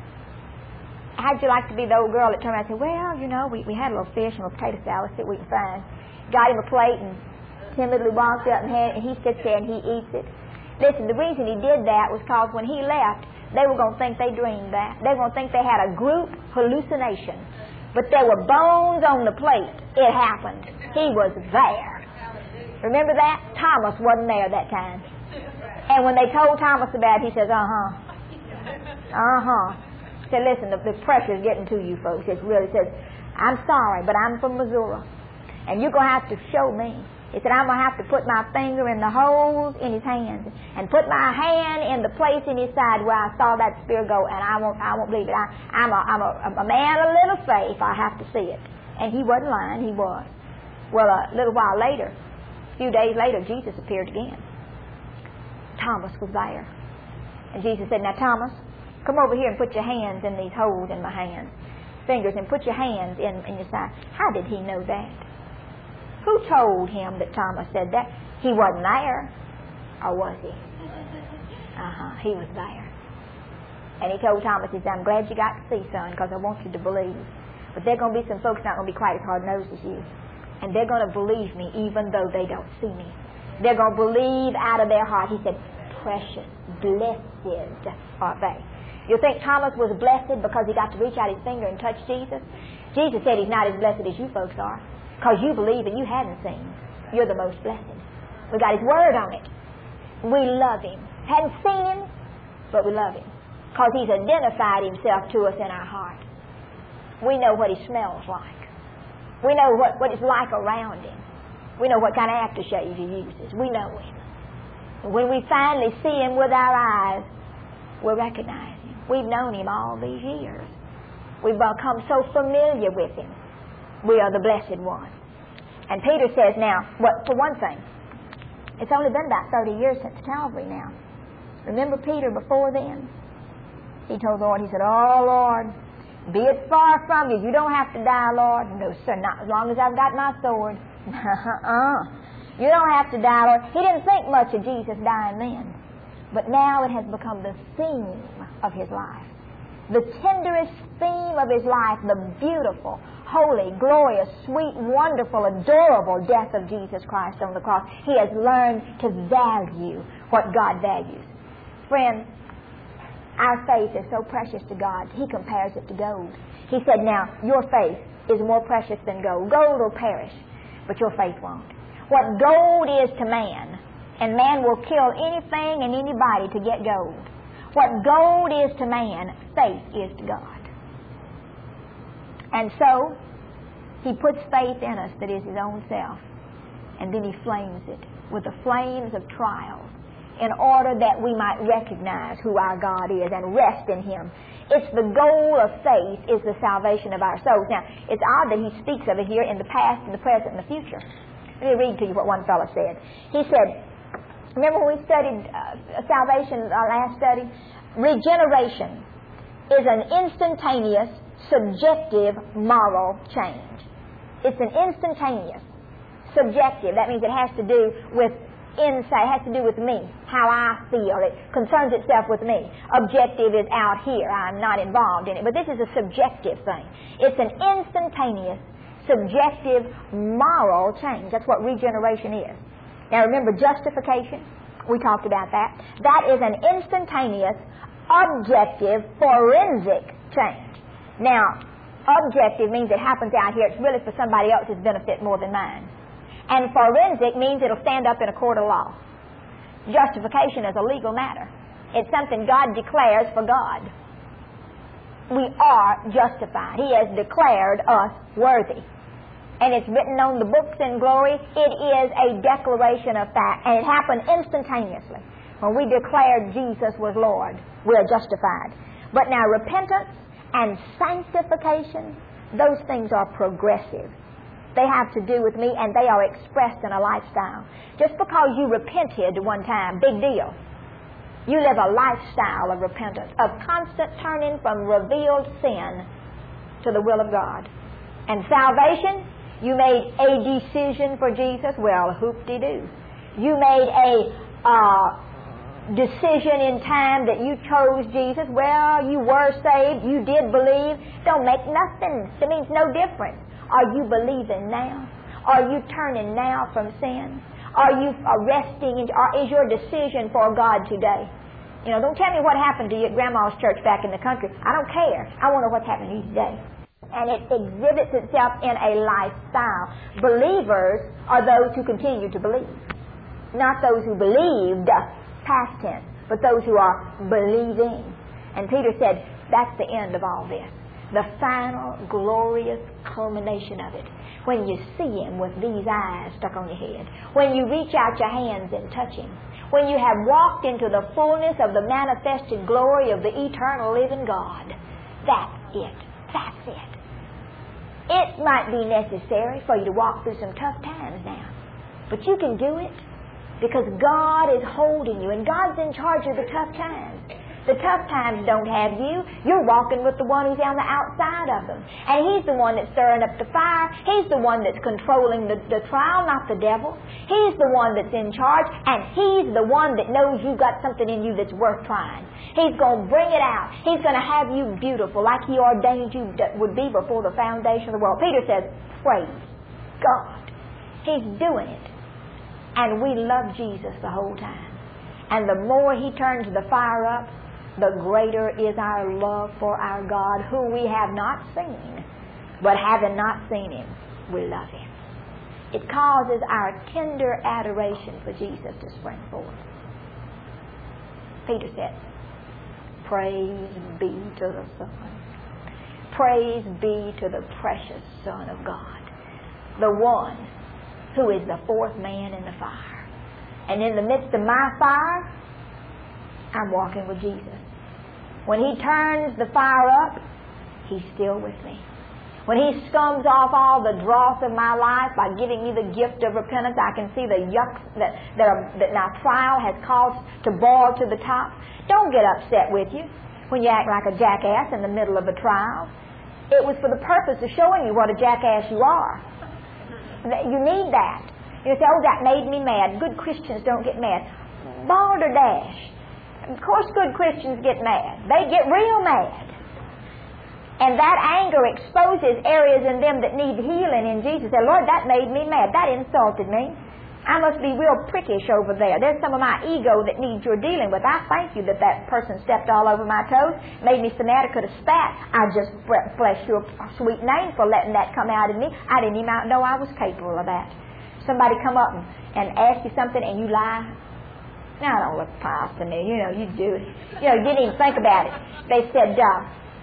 A: How'd you like to be the old girl that turned around and said, well, you know, we, we had a little fish and a little potato salad that we can find. Got him a plate and timidly walked up and had it, and he sits there and he eats it. Listen, the reason he did that was because when he left, they were going to think they dreamed that. They were going to think they had a group hallucination. But there were bones on the plate. It happened. He was there. Remember that? Thomas wasn't there that time. And when they told Thomas about it, he says, uh-huh. Uh-huh. He said, listen, the, the pressure's getting to you folks. It really says, I'm sorry, but I'm from Missouri. And you're going to have to show me. He said, I'm going to have to put my finger in the holes in his hands and put my hand in the place in his side where I saw that spear go, and I won't I won't believe it. I, I'm, a, I'm a, a man of little faith. I have to see it. And he wasn't lying. He was. Well, a little while later, a few days later, Jesus appeared again. Thomas was there. And Jesus said, now, Thomas, come over here and put your hands in these holes in my hands, fingers, and put your hands in, in your side. How did he know that? Who told him that Thomas said that? He wasn't there. Or was he? Uh-huh, he was there. And he told Thomas, he said, I'm glad you got to see, son, because I want you to believe. But there are going to be some folks not going to be quite as hard-nosed as you. And they're going to believe me even though they don't see me. They're going to believe out of their heart. He said, precious, blessed are they. You think Thomas was blessed because he got to reach out his finger and touch Jesus? Jesus said he's not as blessed as you folks are. Because you believe and you hadn't seen. You're the most blessed. We got his word on it. We love him. Hadn't seen him, but we love him. Because he's identified himself to us in our heart. We know what he smells like. We know what, what it's like around him. We know what kind of aftershave he uses. We know him. And when we finally see him with our eyes, we'll recognize him. We've known him all these years. We've become so familiar with him. We are the blessed one. And Peter says now, what, for one thing, it's only been about thirty years since Calvary now. Remember Peter before then? He told the Lord, he said, oh, Lord, be it far from you. You don't have to die, Lord. No, sir, not as long as I've got my sword. uh-uh. You don't have to die, Lord. He didn't think much of Jesus dying then. But now it has become the theme of his life. The tenderest theme of his life, the beautiful, holy, glorious, sweet, wonderful, adorable death of Jesus Christ on the cross. He has learned to value what God values. Friend, our faith is so precious to God, he compares it to gold. He said, now, your faith is more precious than gold. Gold will perish, but your faith won't. What gold is to man, and man will kill anything and anybody to get gold. What gold is to man, faith is to God. And so, he puts faith in us that is his own self, and then he flames it with the flames of trials in order that we might recognize who our God is and rest in him. It's the goal of faith is the salvation of our souls. Now, it's odd that he speaks of it here in the past, in the present, and the future. Let me read to you what one fellow said. He said, remember when we studied uh, salvation, our last study? Regeneration is an instantaneous, subjective, moral change. It's an instantaneous, subjective. That means it has to do with insight. It has to do with me, how I feel. It concerns itself with me. Objective is out here. I'm not involved in it. But this is a subjective thing. It's an instantaneous, subjective, moral change. That's what regeneration is. Now remember, justification. We talked about that. That is an instantaneous, objective, forensic change. Now, objective means it happens out here. It's really for somebody else's benefit more than mine. And forensic means it'll stand up in a court of law. Justification is a legal matter. It's something God declares for God. We are justified. He has declared us worthy. And it's written on the books in glory. It is a declaration of fact. And it happened instantaneously. When we declared Jesus was Lord, we are justified. But now repentance and sanctification, those things are progressive. They have to do with me, and they are expressed in a lifestyle. Just because you repented one time, big deal. You live a lifestyle of repentance, of constant turning from revealed sin to the will of God. And salvation, you made a decision for Jesus. Well, hoop-de-doo. You made a uh, decision in time that you chose Jesus. Well, you were saved, you did believe. Don't make nothing. It means no difference. Are you believing now? Are you turning now from sin? Are you resting? In, or is your decision for God today? You know, don't tell me what happened to you at Grandma's church back in the country. I don't care. I want to know what's happening to you today. And it exhibits itself in a lifestyle. Believers are those who continue to believe. Not those who believed, past tense, but those who are believing. And Peter said, that's the end of all this. The final, glorious culmination of it. When you see Him with these eyes stuck on your head. When you reach out your hands and touch Him. When you have walked into the fullness of the manifested glory of the eternal living God. That's it. That's it. It might be necessary for you to walk through some tough times now. But you can do it because God is holding you and God's in charge of the tough times. The tough times don't have you. You're walking with the one who's on the outside of them. And He's the one that's stirring up the fire. He's the one that's controlling the, the trial, not the devil. He's the one that's in charge, and He's the one that knows you've got something in you that's worth trying. He's going to bring it out. He's going to have you beautiful like He ordained you would be before the foundation of the world. Peter says, praise God. He's doing it. And we love Jesus the whole time. And the more He turns the fire up, the greater is our love for our God, who we have not seen. But having not seen Him, we love Him. It causes our tender adoration for Jesus to spring forth. Peter said, praise be to the Son. Praise be to the precious Son of God. The one who is the fourth man in the fire. And in the midst of my fire, I'm walking with Jesus. When He turns the fire up, He's still with me. When He scums off all the dross of my life by giving me the gift of repentance, I can see the yucks that, that, are, that my trial has caused to boil to the top. Don't get upset with you when you act like a jackass in the middle of a trial. It was for the purpose of showing you what a jackass you are. You need that. You say, oh, that made me mad. Good Christians don't get mad. Balderdash. Of course good Christians get mad. They get real mad. And that anger exposes areas in them that need healing in Jesus. Say, Lord, that made me mad. That insulted me. I must be real prickish over there. There's some of my ego that needs your dealing with. I thank you that that person stepped all over my toes, made me so mad I could have spat. I just bless your sweet name for letting that come out of me. I didn't even know I was capable of that. Somebody come up and, and ask you something and you lie. Now, don't look pious to me. You know, you do it. You know, you didn't even think about it. They said, uh,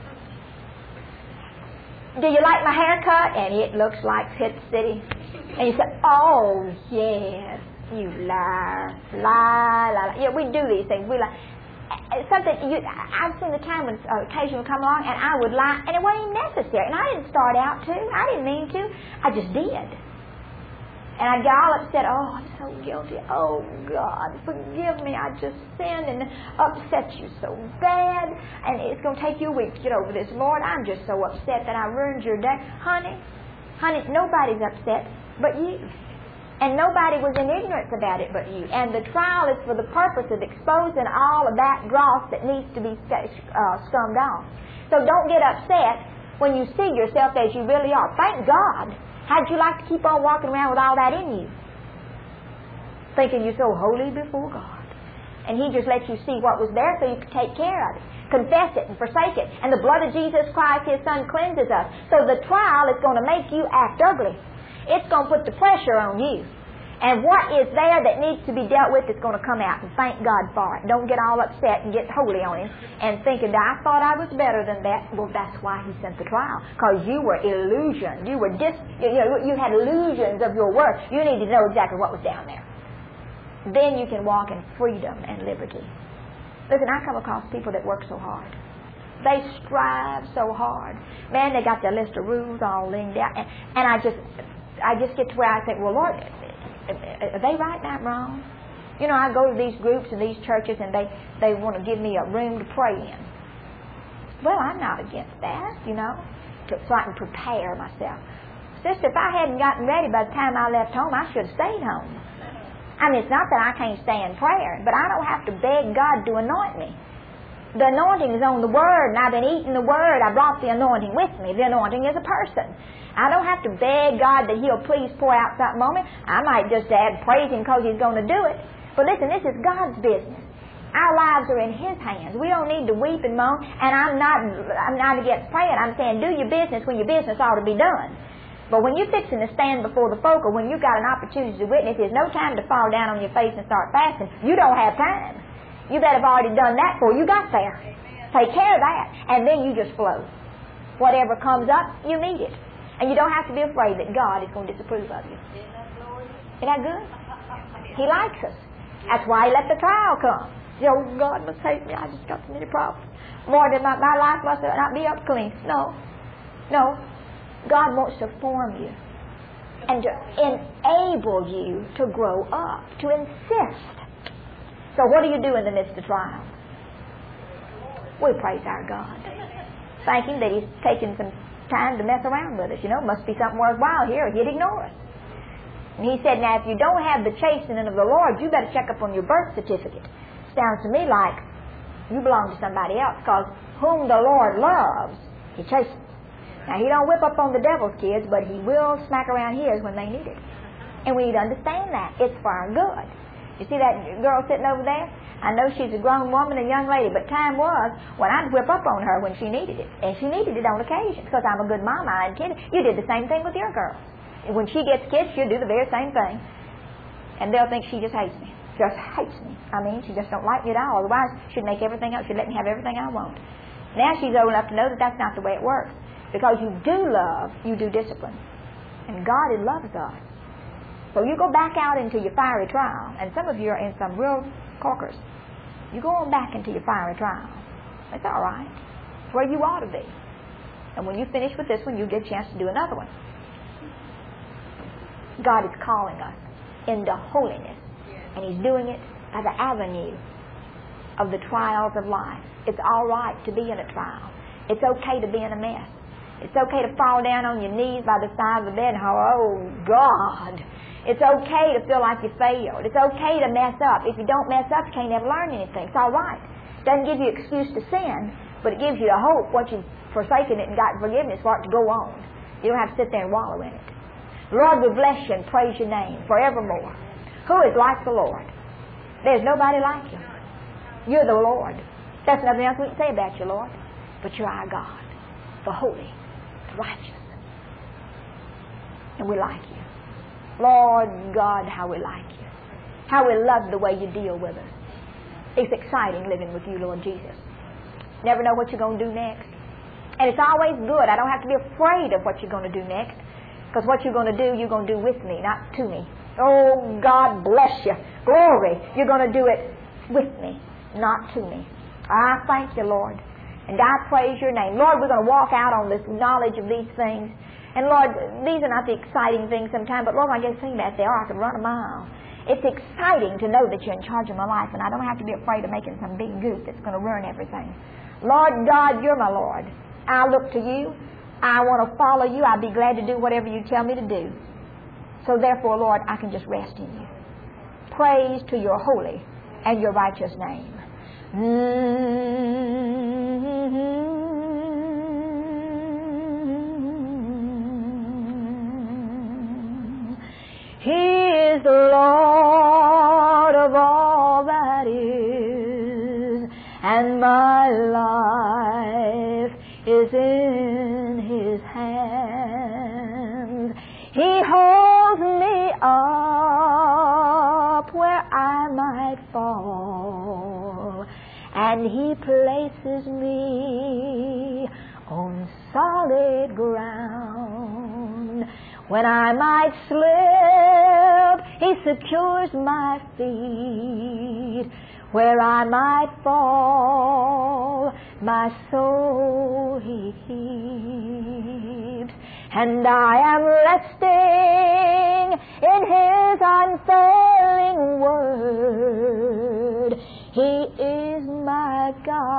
A: do you like my haircut? And it looks like Pit City. And you say, oh, yes, you liar. Lie, lie, lie. Yeah, we do these things. We lie. Something, you, I've seen the time when uh, occasion would come along and I would lie, and it wasn't even necessary. And I didn't start out to. I didn't mean to. I just did. And I'd get all upset. Oh, I'm so guilty. Oh, God, forgive me. I just sinned and upset you so bad. And it's going to take you a week to get over this. Lord, I'm just so upset that I ruined your day. Honey, honey, nobody's upset but you. And nobody was in ignorance about it but you. And the trial is for the purpose of exposing all of that dross that needs to be uh, scummed off. So don't get upset when you see yourself as you really are. Thank God. How'd you like to keep on walking around with all that in you? Thinking you're so holy before God. And He just lets you see what was there so you could take care of it. Confess it and forsake it. And the blood of Jesus Christ, His Son, cleanses us. So the trial is going to make you act ugly. It's going to put the pressure on you. And what is there that needs to be dealt with is going to come out. And thank God for it. Don't get all upset and get holy on Him and thinking, I thought I was better than that. Well, that's why He sent the trial. Because you were illusioned. You were dis, you know, you had illusions of your worth. You needed to know exactly what was down there. Then you can walk in freedom and liberty. Listen, I come across people that work so hard. They strive so hard. Man, they got their list of rules all linked out. And, and I just, I just get to where I think, well, Lord, are they right and I'm wrong? You know, I go to these groups and these churches and they, they want to give me a room to pray in. Well, I'm not against that, you know, to, so I can prepare myself. Sister, if I hadn't gotten ready by the time I left home, I should have stayed home. I mean, it's not that I can't stand prayer, but I don't have to beg God to anoint me. The anointing is on the Word, and I've been eating the Word. I brought the anointing with me. The anointing is a person. I don't have to beg God that He'll please pour out something on me. I might just add praise Him because He's going to do it. But listen, this is God's business. Our lives are in His hands. We don't need to weep and moan. And I'm not, I'm not against praying. I'm saying do your business when your business ought to be done. But when you're fixing to stand before the folk, or when you've got an opportunity to witness, there's no time to fall down on your face and start fasting. You don't have time. You better have already done that before you got there. Take care of that. And then you just flow. Whatever comes up, you meet it. And you don't have to be afraid that God is going to disapprove of you. Isn't that good? He likes us. That's why He let the trial come. Oh, God must hate me. I just got so many problems. More than my, my life must not be up clean. No. No. God wants to form you and to enable you to grow up, to insist. So what do you do in the midst of trial? We praise our God. Thank Him that He's taken some time to mess around with us. You know, it must be something worthwhile here, or He'd ignore us. And He said, now if you don't have the chastening of the Lord, you better check up on your birth certificate. Sounds to me like you belong to somebody else, because whom the Lord loves, He chastens. Now, He don't whip up on the devil's kids, but He will smack around His when they need it. And we need to understand that. It's for our good. You see that girl sitting over there? I know she's a grown woman, a young lady, but time was when I'd whip up on her when she needed it. And she needed it on occasion, because I'm a good mama. I intended. You did the same thing with your girls. And when she gets kids, she'll do the very same thing. And they'll think she just hates me. Just hates me. I mean, she just don't like me at all. Otherwise, she'd make everything else. She'd let me have everything I want. Now she's old enough to know that that's not the way it works. Because you do love, you do discipline. And God loves us. So you go back out into your fiery trial, and some of you are in some real corkers. You go on back into your fiery trial. It's all right. It's where you ought to be. And when you finish with this one, you get a chance to do another one. God is calling us into holiness, and He's doing it as an avenue of the trials of life. It's all right to be in a trial. It's okay to be in a mess. It's okay to fall down on your knees by the side of the bed and holler, oh, God. It's okay to feel like you failed. It's okay to mess up. If you don't mess up, you can't ever learn anything. It's all right. It doesn't give you an excuse to sin, but it gives you the hope once you've forsaken it and gotten forgiveness for it to go on. You don't have to sit there and wallow in it. Lord, we bless You and praise Your name forevermore. Who is like the Lord? There's nobody like You. You're the Lord. There's nothing else we can say about You, Lord. But You're our God, the holy, the righteous. And we like You. Lord God, how we like You. How we love the way You deal with us. It's exciting living with You, Lord Jesus. Never know what you're going to do next. And it's always good. I don't have to be afraid of what you're going to do next. Because what you're going to do, you're going to do with me, not to me. Oh, God bless You. Glory. You're going to do it with me, not to me. I thank You, Lord. And I praise Your name. Lord, we're going to walk out on this knowledge of these things. And Lord, these are not the exciting things sometimes, but Lord, when I get thinking about it, they are. I could run a mile. It's exciting to know that You're in charge of my life, and I don't have to be afraid of making some big goof that's going to ruin everything. Lord God, You're my Lord. I look to You. I want to follow You. I'll be glad to do whatever You tell me to do. So therefore, Lord, I can just rest in You. Praise to Your holy and Your righteous name. Mm-hmm. He is the Lord of all that is, and my life is in His hands. He holds me up where I might fall, and He places me on solid ground. When I might slip, He secures my feet. Where I might fall, my soul He keeps. And I am resting in His unfailing word. He is my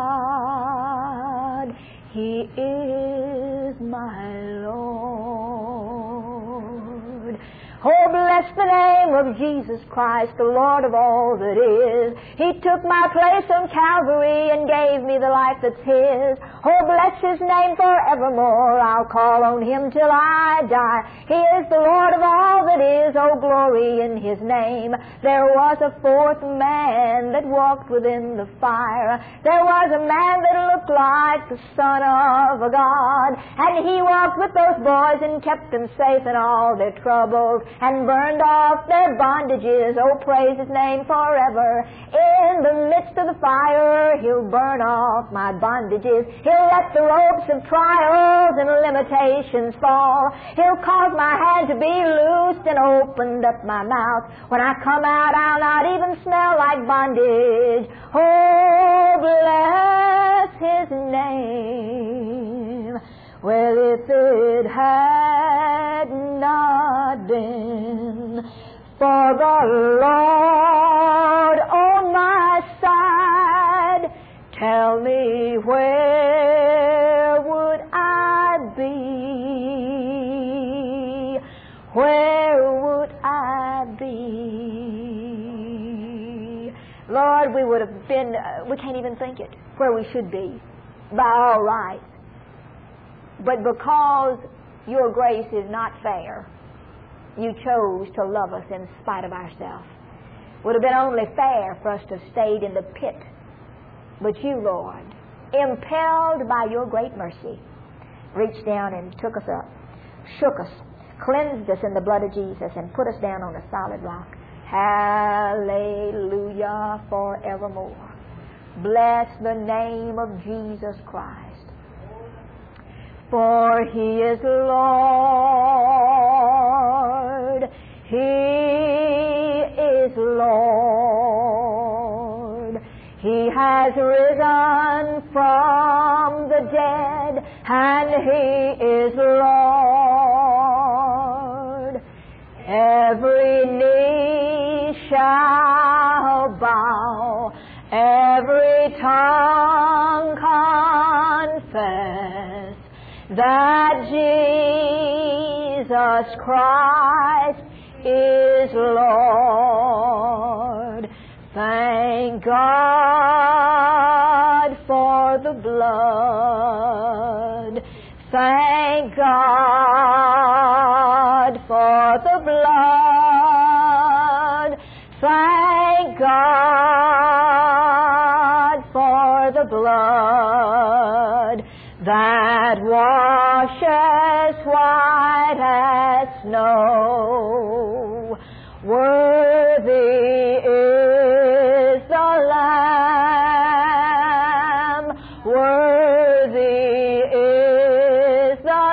A: God. He is my Lord. Oh, bless bless the name of Jesus Christ, the Lord of all that is. He took my place on Calvary and gave me the life that's His. Oh, bless His name forevermore. I'll call on Him till I die. He is the Lord of all that is. Oh, glory in His name. There was a fourth man that walked within the fire. There was a man that looked like the Son of a God. And he walked with those boys and kept them safe in all their troubles and burned off their bondages. Oh, praise His name forever. In the midst of the fire, He'll burn off my bondages. He'll let the ropes of trials and limitations fall. He'll cause my hand to be loosed and opened up my mouth. When I come out, I'll not even smell like bondage. Oh, bless His name. Well, if it had not been for the Lord on my side, tell me where would I be? Where would I be? Lord, we would have been, uh, we can't even think it, where we should be, by all rights. But because your grace is not fair, you chose to love us in spite of ourselves. Would have been only fair for us to have stayed in the pit. But you, Lord, impelled by your great mercy, reached down and took us up, shook us, cleansed us in the blood of Jesus, and put us down on a solid rock. Hallelujah forevermore. Bless the name of Jesus Christ. For He is Lord. He is Lord. He has risen from the dead, and He is Lord. Every knee shall bow, every tongue confess that Jesus Christ is Lord. Thank God for the blood. Thank God for the blood. Thank God for the blood that washes white as snow. Worthy is the Lamb. Worthy is the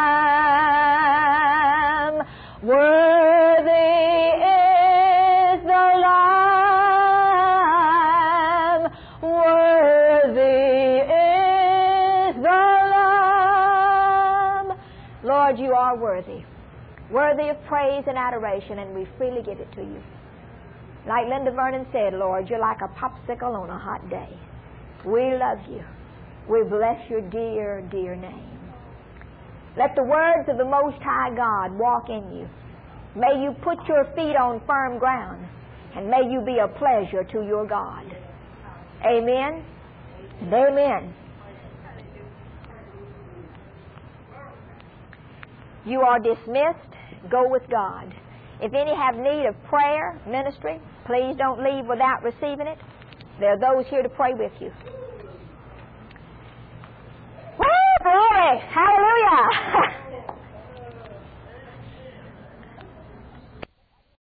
A: Lamb. Worthy is the Lamb. Worthy is the Lamb. Lord, you are worthy. Worthy of praise and adoration, and we freely give it to you. Like Linda Vernon said, Lord, you're like a popsicle on a hot day. We love you. We bless your dear, dear name. Let the words of the Most High God walk in you. May you put your feet on firm ground, and may you be a pleasure to your God. Amen and amen. You are dismissed. Go with God. If any have need of prayer, ministry, please don't leave without receiving it. There are those here to pray with you. Woo! Glory! Hallelujah!